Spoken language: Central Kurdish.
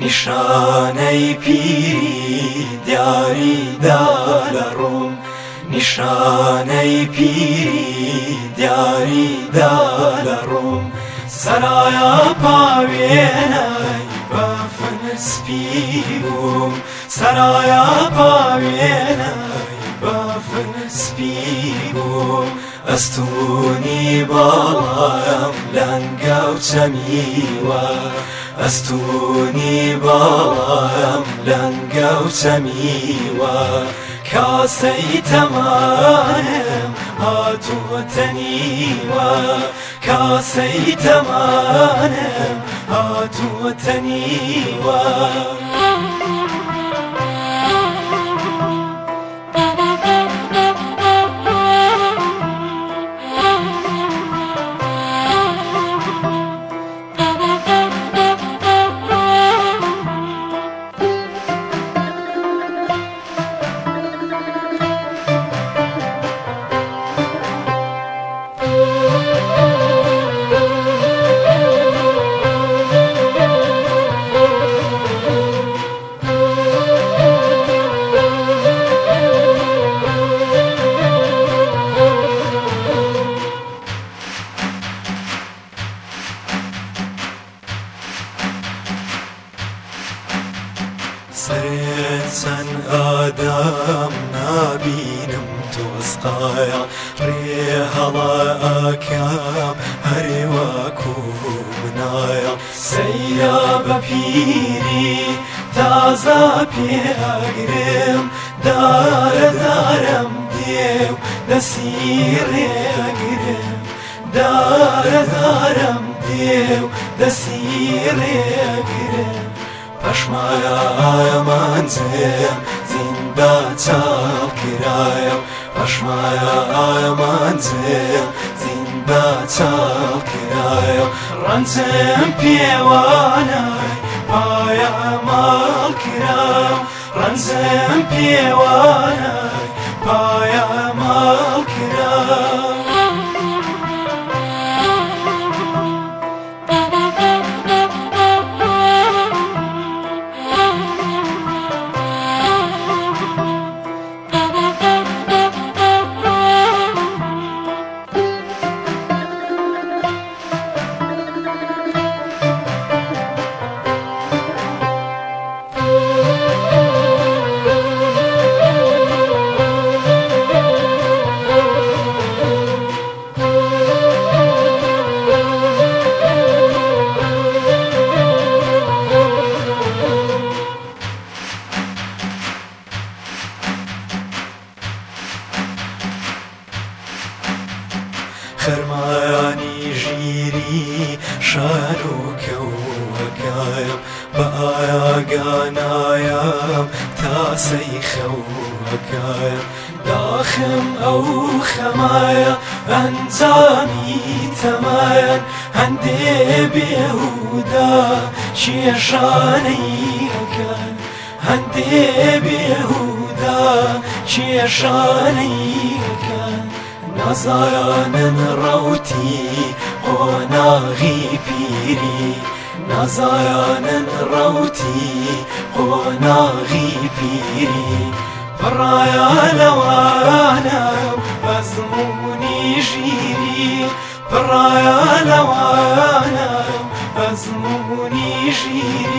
نیشانەی پیری دیاریدا لە ڕووم نیشانەی پیری دیاریدا لە ڕووم سەرایە پاوێنەی بەفرسپی بووم سەرایە پاوێنەی بەفرسپی بووم ئەستوونی باڵایم لەنگە و چەمیوە ئەستوونی باڵایم لەنگە و چەمیوە کاسەی تەمانم هاتووەتە نیوە کاسەی تەمانم هاتووەتە نیوە سرێت چەند ئادەم نابینم تۆسقایە ڕێ هەڵا ئاکام هەرێ وەکو منایە سەیرە بە پیری تازە پێگرم دارە دارم دێو دەسی ڕێگرم دارە دارم دێو دەسی ڕێگرم پەشمایە ئایەمانجێم زیندە چاڵ کرایە پەشمایە ئایەمانجێم زیندە چاڵ کرایە ڕەنجم پێوانای پایە ماڵ کرایە ڕەنجم پێوانای پایە ماڵ کرایە خەرمایانی ژیری شان و کەوەکەیم بە ئاگانایەم تاسەی خەوەکەیم داخم ئەو خەمایە ئەنجامی تەمایەن هەندێ بێهودا کێشانەیەکەن هەندێ بێهودا کێشانەیەکەن نازانن ڕەوتی قۆناغی پیری نازانن ڕەوتی قۆناغی پیری پڕایە لەوانە ئەزمموی ژیری پڕایە لەوانە ئەزمموی ژیری